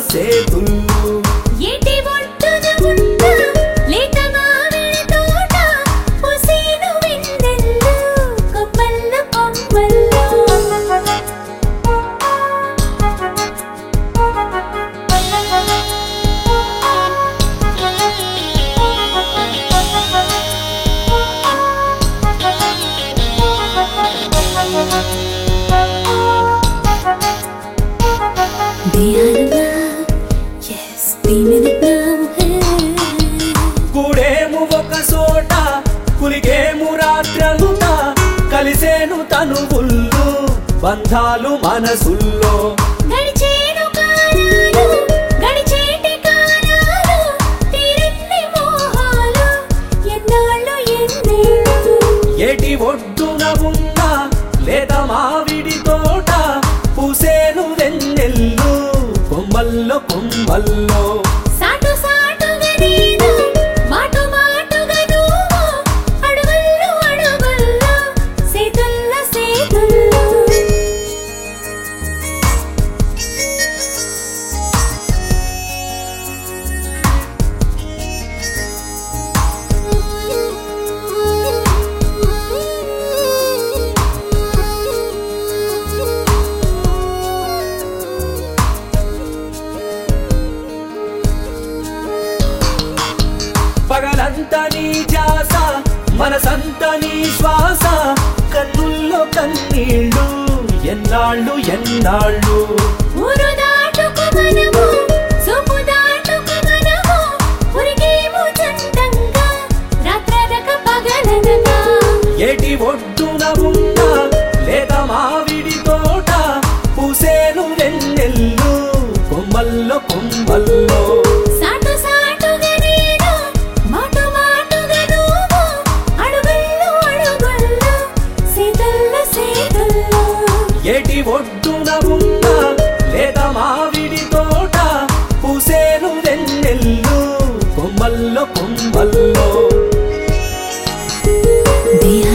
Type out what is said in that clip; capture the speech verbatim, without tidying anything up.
సేతుల్లో ఏటి ఒడ్డున ఉన్న లేత మామిడి తోట పూసేను వెన్నెల్లో కొమ్మల్లో కొమ్మల్లో కూడేము ఒక సోట కులిగేము రాత్రంతా కలిసేను తనువుల్లో బంధాలు మనసుల్లో గడిచేను కాలాలు గడిచేటి కాలాలు తీరన్ని మోహాలు ఎన్నాళ్ళు ఎన్నేళ్ళు ఏటి ఒడ్డున ఉన్న లేత మావిడి తోట పూసేను వెన్నెల్లో కొమ్మల్లో కొమ్మల్లో సాటు సాటుగా నేను మాటు మాటుగా నువ్వు అడుగుల్లో అడుగుల్లో సేతుల్లో సేతుల్లో పగలంతా నీ ధ్యాస మనసంతా నీ శ్వాస కన్నుల్లో కన్నీళ్ళు ఎన్నాళ్ళు ఎన్నాళ్ళు ఊరు దాటుకు మనము సోపు దాటుకు మనము ఉరికేము చందంగా రాత్రనక పగలనగా ఏటి ఒడ్డున ఉన్న లేత మావిడి తోట పూసేను వెన్నెల్లో కొమ్మల్లో కొమ్మల్లో సాటు సాటుగా నేను మాటు మాటుగా నువ్వు అడుగుల్లో అడుగుల్లో సేతుల్లో సేతుల్లో ఏటి ఒడ్డున ఉన్న లేత మావిడి తోట పూసేను వెన్నెల్లో కొమ్మల్లో కొమ్మల్లో దేహ